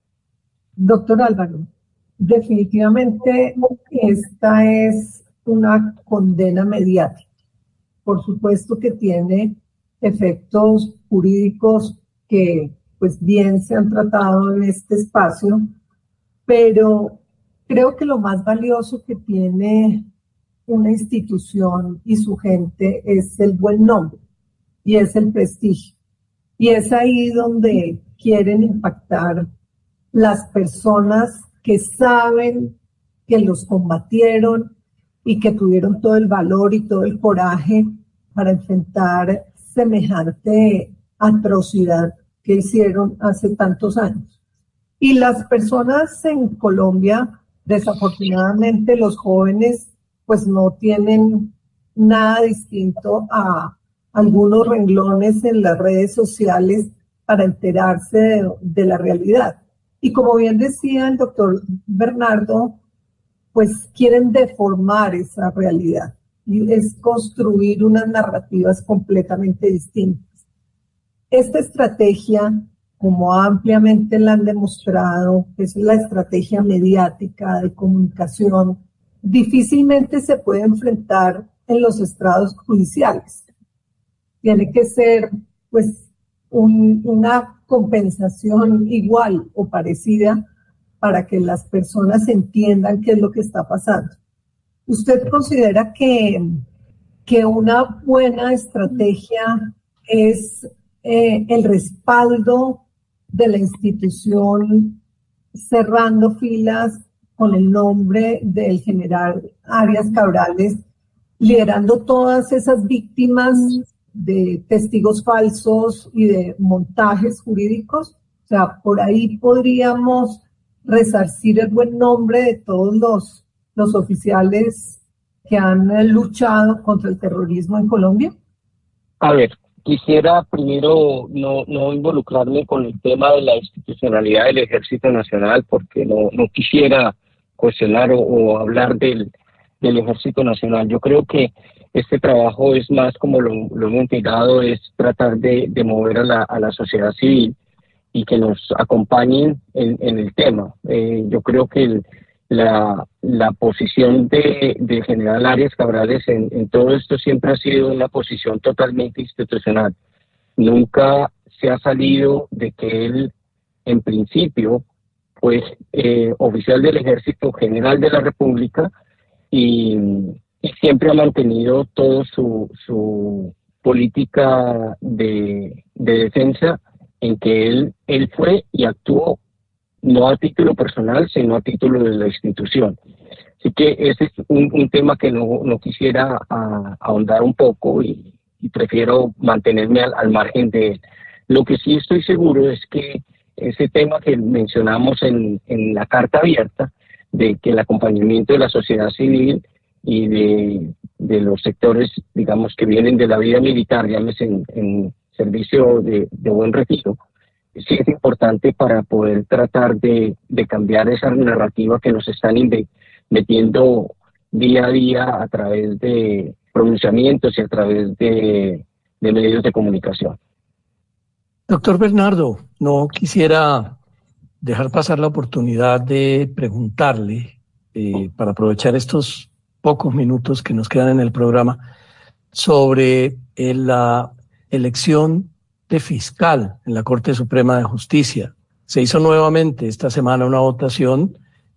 Doctor Álvaro, definitivamente esta es una condena mediática. Por supuesto que tiene efectos jurídicos que pues bien se han tratado en este espacio, pero creo que lo más valioso que tiene una institución y su gente es el buen nombre y es el prestigio. Y es ahí donde quieren impactar las personas que saben que los combatieron y que tuvieron todo el valor y todo el coraje para enfrentar semejante atrocidad que hicieron hace tantos años. Y las personas en Colombia, desafortunadamente los jóvenes, pues no tienen nada distinto a algunos renglones en las redes sociales para enterarse de, de la realidad. Y como bien decía el doctor Bernardo, pues quieren deformar esa realidad y es construir unas narrativas completamente distintas. Esta estrategia, como ampliamente la han demostrado, es la estrategia mediática de comunicación, difícilmente se puede enfrentar en los estrados judiciales. Tiene que ser, pues, un, una compensación igual o parecida para que las personas entiendan qué es lo que está pasando. ¿Usted considera que, que una buena estrategia es eh, el respaldo de la institución cerrando filas con el nombre del general Arias Cabrales, liderando todas esas víctimas de testigos falsos y de montajes jurídicos. O sea, por ahí podríamos resarcir el buen nombre de todos los, los oficiales que han eh, luchado contra el terrorismo en Colombia. A ver, quisiera primero no, no involucrarme con el tema de la institucionalidad del Ejército Nacional, porque no, no quisiera cuestionar o, o hablar del, del Ejército Nacional. Yo creo que este trabajo es más, como lo, lo hemos mirado, es tratar de, de mover a la, a la sociedad civil y que nos acompañen en, en el tema. Eh, yo creo que el, la, la posición de, de General Arias Cabrales en, en todo esto siempre ha sido una posición totalmente institucional. Nunca se ha salido de que él, en principio, pues eh, oficial del Ejército General de la República, y, y siempre ha mantenido toda su, su política de, de defensa, en que él, él fue y actuó no a título personal, sino a título de la institución. Así que ese es un, un tema que no, no quisiera a, ahondar un poco y, y prefiero mantenerme al, al margen de él. Lo que sí estoy seguro es que ese tema que mencionamos en, en la carta abierta, de que el acompañamiento de la sociedad civil y de, de los sectores, digamos, que vienen de la vida militar, llámese en, en servicio de, de buen retiro, sí es importante para poder tratar de, de cambiar esa narrativa que nos están metiendo día a día a través de pronunciamientos y a través de, de medios de comunicación. Doctor Bernardo, no quisiera dejar pasar la oportunidad de preguntarle, eh, para aprovechar estos pocos minutos que nos quedan en el programa, sobre eh, la elección de fiscal en la Corte Suprema de Justicia. Se hizo nuevamente esta semana una votación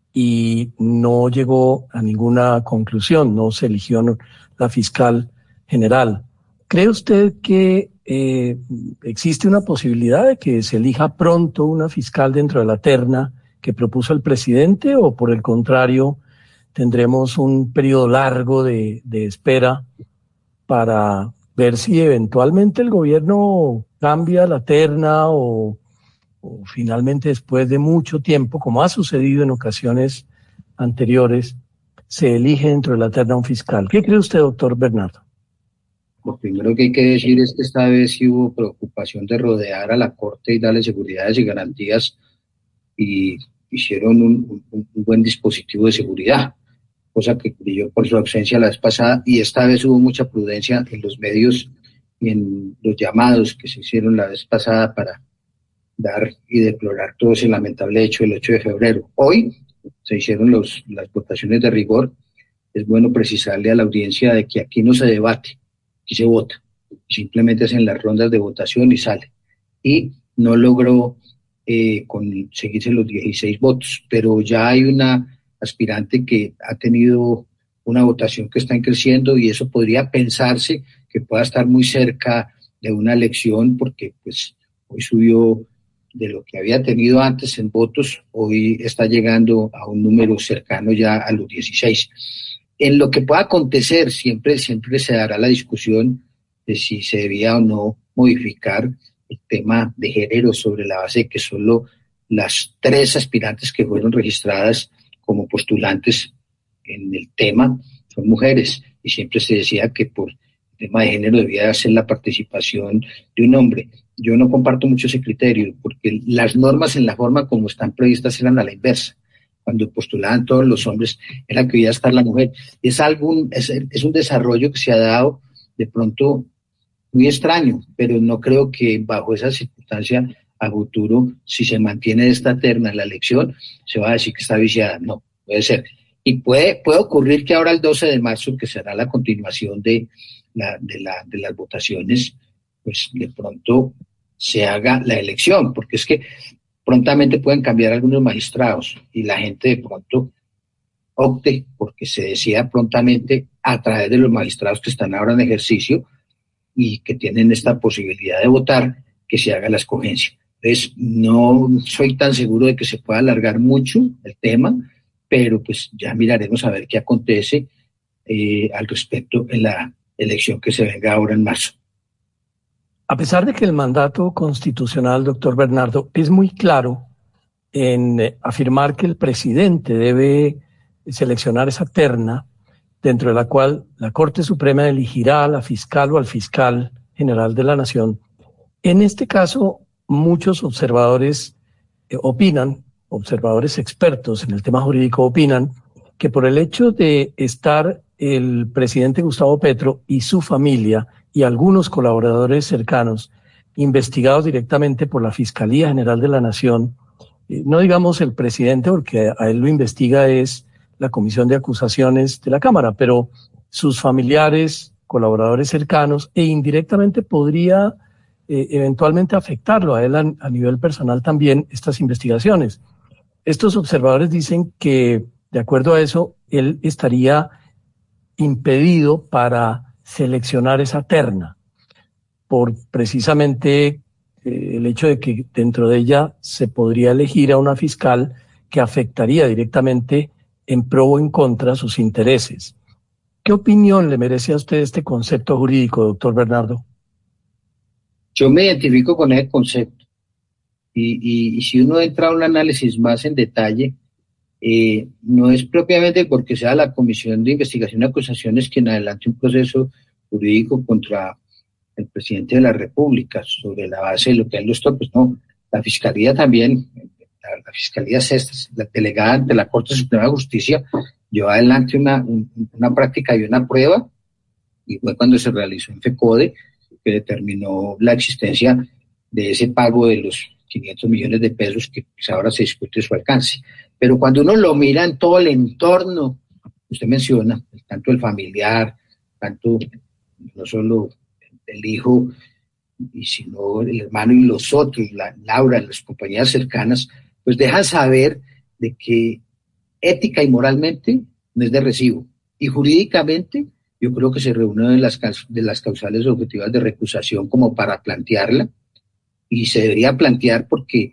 y no llegó a ninguna conclusión, no se eligió la fiscal general. ¿Cree usted que eh, existe una posibilidad de que se elija pronto una fiscal dentro de la terna que propuso el presidente, o por el contrario tendremos un periodo largo de, de espera para ver si eventualmente el gobierno cambia la terna o, o finalmente, después de mucho tiempo, como ha sucedido en ocasiones anteriores, se elige dentro de la terna un fiscal? ¿Qué cree usted, doctor Bernardo? Lo primero que hay que decir es que esta vez sí hubo preocupación de rodear a la Corte y darle seguridades y garantías, y hicieron un, un, un buen dispositivo de seguridad, cosa que brilló por su ausencia la vez pasada, y esta vez hubo mucha prudencia en los medios y en los llamados que se hicieron la vez pasada para dar y deplorar todo ese lamentable hecho del ocho de febrero. Hoy se hicieron los, las votaciones de rigor. Es bueno precisarle a la audiencia de que aquí no se debate, aquí se vota. Simplemente hacen las rondas de votación y sale. Y no logró eh, conseguirse los dieciséis votos, pero ya hay una aspirante que ha tenido una votación que está creciendo, y eso podría pensarse que pueda estar muy cerca de una elección, porque pues hoy subió de lo que había tenido antes en votos, hoy está llegando a un número cercano ya a los dieciséis. En lo que pueda acontecer, siempre, siempre se dará la discusión de si se debía o no modificar el tema de género, sobre la base de que solo las tres aspirantes que fueron registradas como postulantes en el tema son mujeres, y siempre se decía que por el tema de género debía ser la participación de un hombre. Yo no comparto mucho ese criterio, porque las normas en la forma como están previstas eran a la inversa. Cuando postulaban todos los hombres, era que debía estar la mujer. Es, algún, es, es un desarrollo que se ha dado de pronto muy extraño, pero no creo que bajo esa circunstancia a futuro, si se mantiene esta terna en la elección, se va a decir que está viciada. No, puede ser. Y puede, puede ocurrir que ahora el doce de marzo, que será la continuación de, la, de, la, de las votaciones, pues de pronto se haga la elección, porque es que prontamente pueden cambiar algunos magistrados y la gente de pronto opte porque se decida prontamente a través de los magistrados que están ahora en ejercicio y que tienen esta posibilidad de votar, que se haga la escogencia. Entonces, no soy tan seguro de que se pueda alargar mucho el tema, pero pues ya miraremos a ver qué acontece eh, al respecto en la elección que se venga ahora en marzo. A pesar de que el mandato constitucional, doctor Bernardo, es muy claro en eh, afirmar que el presidente debe seleccionar esa terna dentro de la cual la Corte Suprema elegirá a la fiscal o al fiscal general de la Nación, en este caso muchos observadores eh, opinan, observadores expertos en el tema jurídico opinan que por el hecho de estar el presidente Gustavo Petro y su familia y algunos colaboradores cercanos investigados directamente por la Fiscalía General de la Nación, eh, no digamos el presidente porque a él lo investiga es la Comisión de Acusaciones de la Cámara, pero sus familiares, colaboradores cercanos e indirectamente podría eh, eventualmente afectarlo a él a, a nivel personal también estas investigaciones. Estos observadores dicen que, de acuerdo a eso, él estaría impedido para seleccionar esa terna por precisamente eh, el hecho de que dentro de ella se podría elegir a una fiscal que afectaría directamente en pro o en contra sus intereses. ¿Qué opinión le merece a usted este concepto jurídico, doctor Bernardo? Yo me identifico con ese concepto y, y, y si uno entra a un análisis más en detalle, eh, no es propiamente porque sea la Comisión de Investigación y Acusaciones quien adelante un proceso jurídico contra el presidente de la República sobre la base de lo que él los toca, pues no, la Fiscalía también, la, la Fiscalía Sexta, la delegada ante la Corte Suprema de Justicia, llevó adelante una, un, una práctica y una prueba, y fue cuando se realizó en FECODE, que determinó la existencia de ese pago de los quinientos millones de pesos que pues, ahora se discute su alcance. Pero cuando uno lo mira en todo el entorno, usted menciona, tanto el familiar, tanto no solo el hijo, y sino el hermano y los otros, la Laura, las compañías cercanas, pues dejan saber de que ética y moralmente no es de recibo. Y jurídicamente yo creo que se reúne de las, de las causales objetivas de recusación como para plantearla, y se debería plantear porque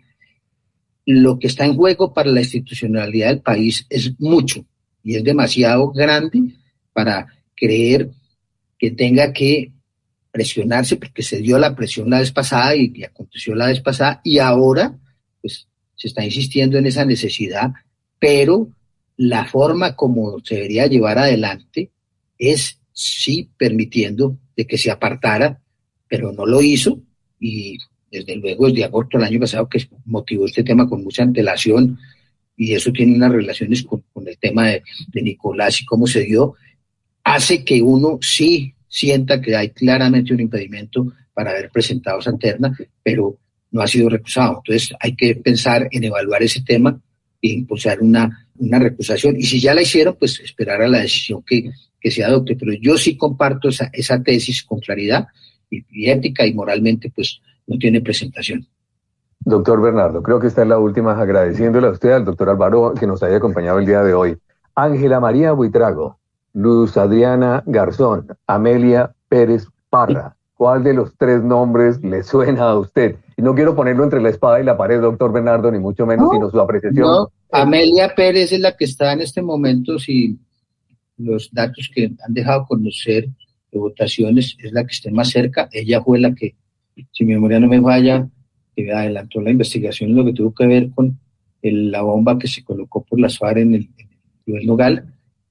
lo que está en juego para la institucionalidad del país es mucho y es demasiado grande para creer que tenga que presionarse, porque se dio la presión la vez pasada y, y aconteció la vez pasada, y ahora pues se está insistiendo en esa necesidad, pero la forma como se debería llevar adelante es sí permitiendo de que se apartara, pero no lo hizo, y desde luego desde agosto del año pasado que motivó este tema con mucha antelación, y eso tiene unas relaciones con, con el tema de, de Nicolás y cómo se dio, hace que uno sí sienta que hay claramente un impedimento para haber presentado esa terna, pero no ha sido recusado. Entonces hay que pensar en evaluar ese tema e impulsar una, una recusación, y si ya la hicieron, pues esperar a la decisión que, que se adopte. Pero yo sí comparto esa, esa tesis con claridad, y, y ética y moralmente pues no tiene presentación. Doctor Bernardo, creo que esta es la última, agradeciéndole a usted, al doctor Álvaro, que nos haya acompañado el día de hoy. Ángela María Buitrago, Luz Adriana Garzón, Amelia Pérez Parra. ¿Cuál de los tres nombres le suena a usted? Y no quiero ponerlo entre la espada y la pared, doctor Bernardo, ni mucho menos, no, sino su apreciación. No, Amelia Pérez es la que está en este momento, si los datos que han dejado conocer de votaciones es la que esté más cerca. Ella fue la que, si mi memoria no me falla, que adelantó la investigación en lo que tuvo que ver con el, la bomba que se colocó por las FARC en el, en el Nogal.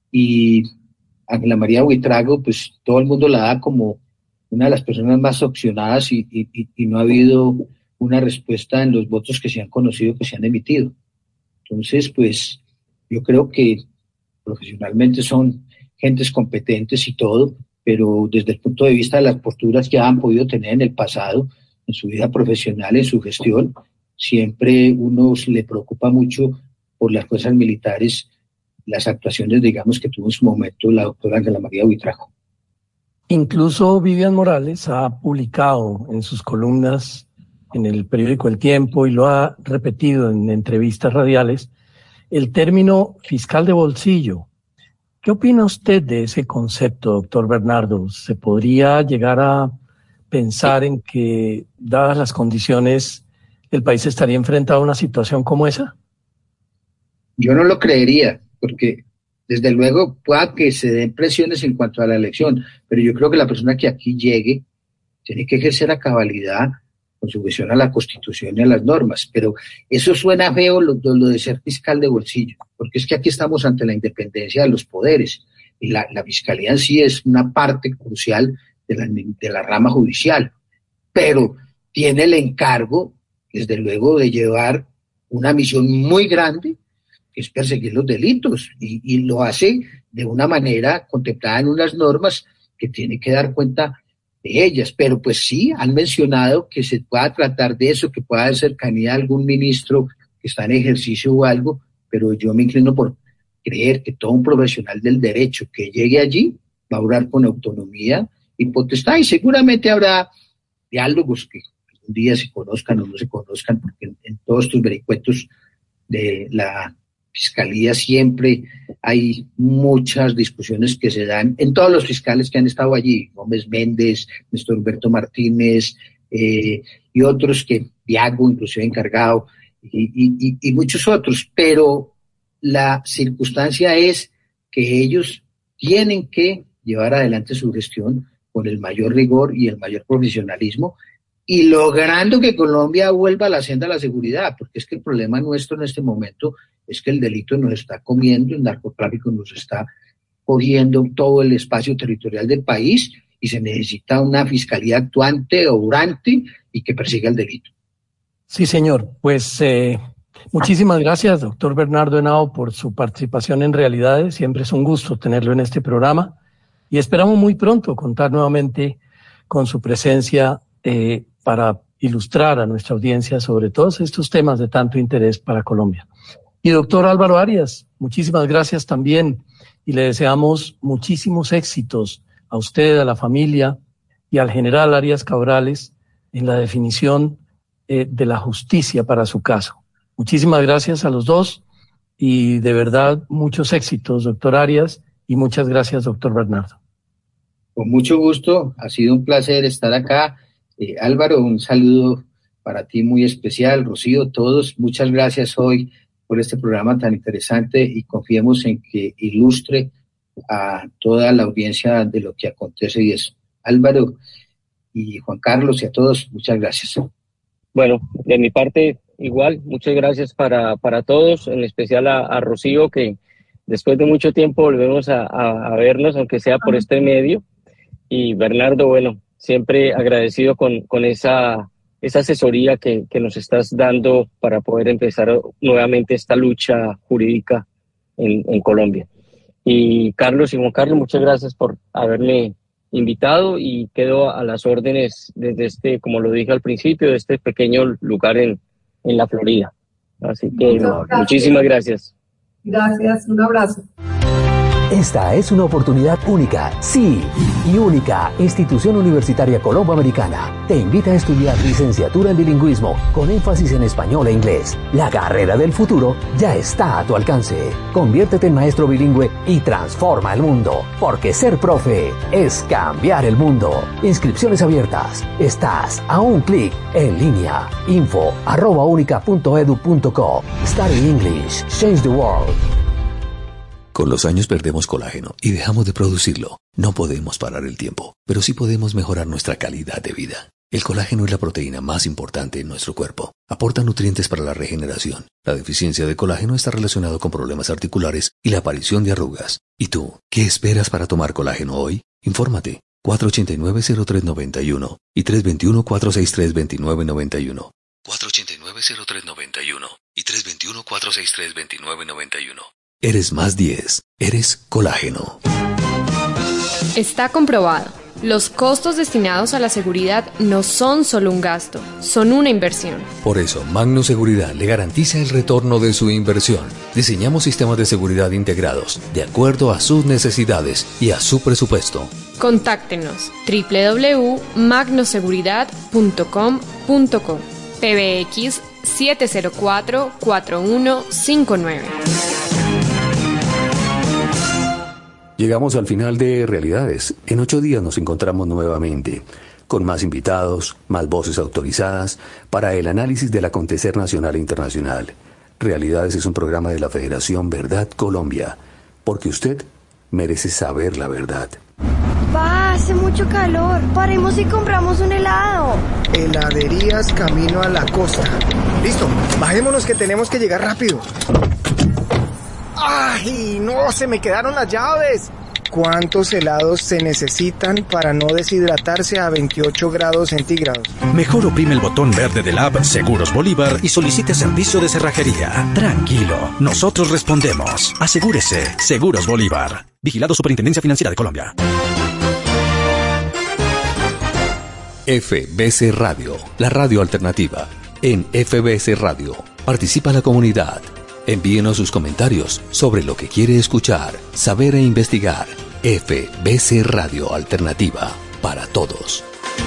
Y Ángela María Buitrago, pues todo el mundo la da como una de las personas más opcionadas, y, y, y no ha habido una respuesta en los votos que se han conocido, que se han emitido. Entonces, pues yo creo que profesionalmente son gentes competentes y todo, pero desde el punto de vista de las posturas que han podido tener en el pasado, en su vida profesional, en su gestión, siempre uno le preocupa mucho por las fuerzas militares, las actuaciones, digamos, que tuvo en su momento la doctora Ángela María Buitrago. Incluso Vivian Morales ha publicado en sus columnas en el periódico El Tiempo, y lo ha repetido en entrevistas radiales, el término fiscal de bolsillo. ¿Qué opina usted de ese concepto, doctor Bernardo? ¿Se podría llegar a pensar en que, dadas las condiciones, el país estaría enfrentado a una situación como esa? Yo no lo creería, porque desde luego pueda que se den presiones en cuanto a la elección, pero yo creo que la persona que aquí llegue tiene que ejercer a cabalidad con sujeción a la Constitución y a las normas, pero eso suena feo lo, lo de ser fiscal de bolsillo, porque es que aquí estamos ante la independencia de los poderes, y la, la fiscalía en sí es una parte crucial de la, de la rama judicial, pero tiene el encargo, desde luego, de llevar una misión muy grande, que es perseguir los delitos, y, y lo hace de una manera contemplada en unas normas que tiene que dar cuenta de ellas, pero pues sí, han mencionado que se pueda tratar de eso, que pueda haber cercanía a algún ministro que está en ejercicio o algo, pero yo me inclino por creer que todo un profesional del derecho que llegue allí va a obrar con autonomía y potestad, y seguramente habrá diálogos que un día se conozcan o no se conozcan, porque en, en todos estos vericuetos de la Fiscalía siempre hay muchas discusiones que se dan en todos los fiscales que han estado allí, Gómez Méndez, Néstor Humberto Martínez, eh, y otros que, Diago, inclusive encargado, y, y, y muchos otros, pero la circunstancia es que ellos tienen que llevar adelante su gestión con el mayor rigor y el mayor profesionalismo, y logrando que Colombia vuelva a la senda de la seguridad, porque es que el problema nuestro en este momento es que el delito nos está comiendo, el narcotráfico nos está cogiendo todo el espacio territorial del país, y se necesita una fiscalía actuante, obrante y que persiga el delito. Sí, señor. Pues eh, muchísimas gracias, doctor Bernardo Henao, por su participación en Realidades. Siempre es un gusto tenerlo en este programa y esperamos muy pronto contar nuevamente con su presencia eh, para ilustrar a nuestra audiencia sobre todos estos temas de tanto interés para Colombia. Y doctor Álvaro Arias, muchísimas gracias también y le deseamos muchísimos éxitos a usted, a la familia y al general Arias Cabrales en la definición eh, de la justicia para su caso. Muchísimas gracias a los dos y de verdad muchos éxitos, doctor Arias, y muchas gracias, doctor Bernardo. Con mucho gusto, ha sido un placer estar acá. Eh, Álvaro, un saludo para ti muy especial, Rocío, todos, muchas gracias hoy por este programa tan interesante y confiemos en que ilustre a toda la audiencia de lo que acontece y eso. Álvaro y Juan Carlos y a todos, muchas gracias. Bueno, de mi parte igual, muchas gracias para, para todos, en especial a, a Rocío, que después de mucho tiempo volvemos a, a, a vernos, aunque sea por este medio, y Bernardo, bueno, siempre agradecido con, con esa, esa asesoría que, que nos estás dando para poder empezar nuevamente esta lucha jurídica en, en Colombia. Y Carlos y Juan Carlos, muchas gracias por haberme invitado y quedo a las órdenes desde este, como lo dije al principio, de este pequeño lugar en, en la Florida. Así que no, muchísimas gracias. Gracias, un abrazo. Esta es una oportunidad única, sí, y única. Institución Universitaria Colombo-Americana te invita a estudiar licenciatura en bilingüismo con énfasis en español e inglés. La carrera del futuro ya está a tu alcance. Conviértete en maestro bilingüe y transforma el mundo, porque ser profe es cambiar el mundo. Inscripciones abiertas. Estás a un clic en línea. Info arroba única punto edu punto co. Study English. Change the world. Con los años perdemos colágeno y dejamos de producirlo. No podemos parar el tiempo, pero sí podemos mejorar nuestra calidad de vida. El colágeno es la proteína más importante en nuestro cuerpo. Aporta nutrientes para la regeneración. La deficiencia de colágeno está relacionada con problemas articulares y la aparición de arrugas. ¿Y tú, qué esperas para tomar colágeno hoy? Infórmate. cuatro ocho nueve, cero tres nueve uno y tres dos uno, cuatro seis tres, dos nueve nueve uno. cuatro ocho nueve, cero tres nueve uno y tres dos uno, cuatro seis tres, dos nueve nueve uno. Eres más diez. Eres colágeno. Está comprobado. Los costos destinados a la seguridad no son solo un gasto, son una inversión. Por eso, Magno Seguridad le garantiza el retorno de su inversión. Diseñamos sistemas de seguridad integrados, de acuerdo a sus necesidades y a su presupuesto. Contáctenos doble u doble u doble u punto magnoseguridad punto com punto co, P B X siete cero cuatro, cuatro uno cinco nueve. Llegamos al final de Realidades. En ocho días nos encontramos nuevamente. con más invitados, más voces autorizadas para el análisis del acontecer nacional e internacional. Realidades es un programa de la Federación Verdad Colombia, porque usted merece saber la verdad. Va, hace mucho calor. Paremos y compramos un helado. Heladerías camino a la costa. Listo, bajémonos que tenemos que llegar rápido. ¡Ay, no! Se me quedaron las llaves. ¿Cuántos helados se necesitan para no deshidratarse a veintiocho grados centígrados? Mejor oprime el botón verde del app Seguros Bolívar y solicite servicio de cerrajería. Tranquilo, nosotros respondemos. Asegúrese, Seguros Bolívar. Vigilado Superintendencia Financiera de Colombia. F B C Radio, la radio alternativa. En F B C Radio, participa la comunidad. Envíenos sus comentarios sobre lo que quiere escuchar, saber e investigar. F B C Radio Alternativa, para todos.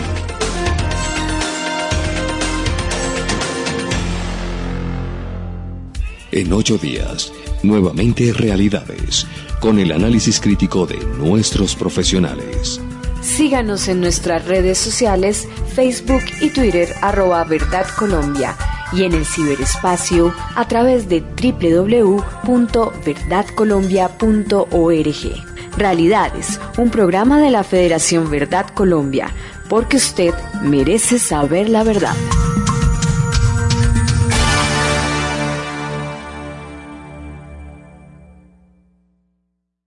En ocho días, nuevamente Realidades, con el análisis crítico de nuestros profesionales. Síganos en nuestras redes sociales, Facebook y Twitter, arroba Verdad Colombia, y en el ciberespacio a través de doble u doble u doble u punto verdad colombia punto org. Realidades, un programa de la Federación Verdad Colombia, porque usted merece saber la verdad.